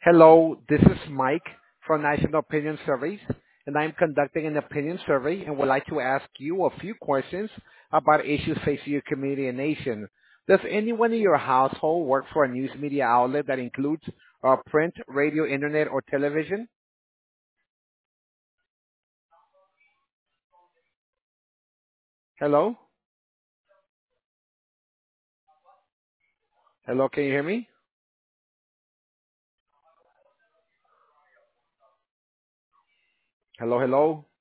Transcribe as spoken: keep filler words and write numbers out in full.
Hello, this is Mike from National Opinion Surveys, and I'm conducting an opinion survey and would like to ask you a few questions about issues facing your community and nation. Does anyone in your household work for a news media outlet that includes uh, print, radio, internet, or television? Hello? Hello, can you hear me? Hello, hello?